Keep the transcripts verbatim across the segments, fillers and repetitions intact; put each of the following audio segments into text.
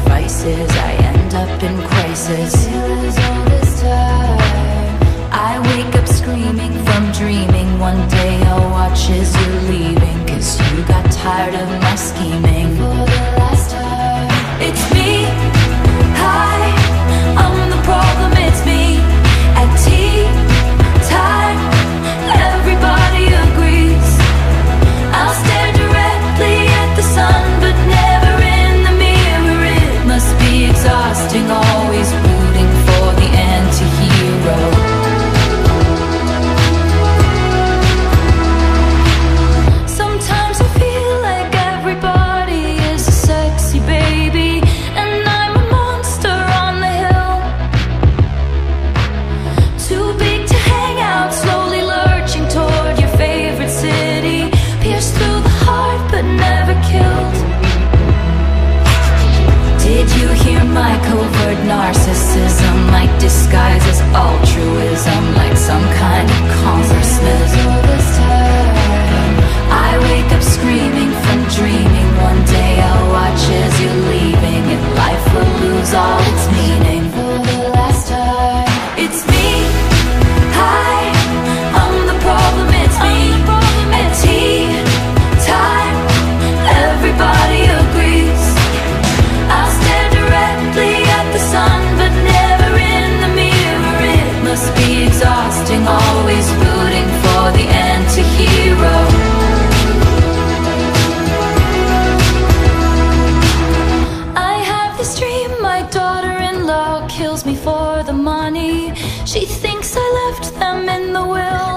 sacrifices, I end up in crisis. All this time I wake up screaming from dreaming. One day I'll watch as you're leaving, cause you got tired of my scheming. For the last time, it's me. Hi, I'm the problem, it's me. At tea time, everybody agrees. I'll stare directly at the sun, but never in the mirror. It must be exhausting, always rooting for the anti-hero. Sometimes I feel like everybody is a sexy baby, and I'm a monster on the hill. Too big to hang out, slowly lurching toward your favorite city. Pierced through the heart, but never killed. Did you hear my covert narcissism? Like disguise as altruism, like some kind of congressman. All this time I wake up screaming from dreaming. One day I'll watch as you're leaving, and life will lose all its meaning. For the last time, it's me. Hi, I'm the problem, it's me. At tea time, everybody agrees. I'll stare directly at the sun, but never in the mirror. It must be exhausting, always rooting for the anti-hero. I have this dream, my daughter-in-law kills me for the money. She thinks I left them in the will.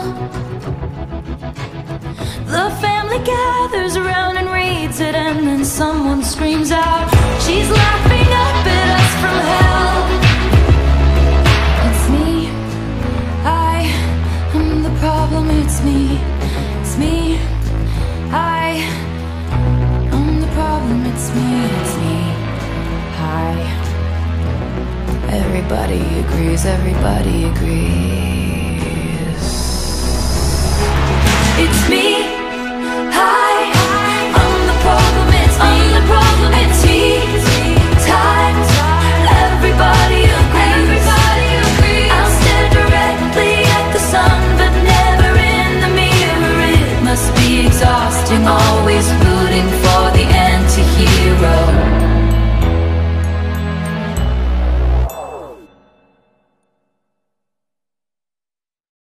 The family gathers around and reads it, and then someone screams out, she's laughing up at us from hell. It's me. I am the problem, it's me. It's me. I am the problem, it's me. It's me. Hi. Everybody agrees, everybody agrees. It's me. Hi, I'm the problem, it's me. I'm the problem, it's tea time, everybody agrees. Everybody agrees. I'll stare directly at the sun, but never in the mirror. It must be exhausting, always rooting for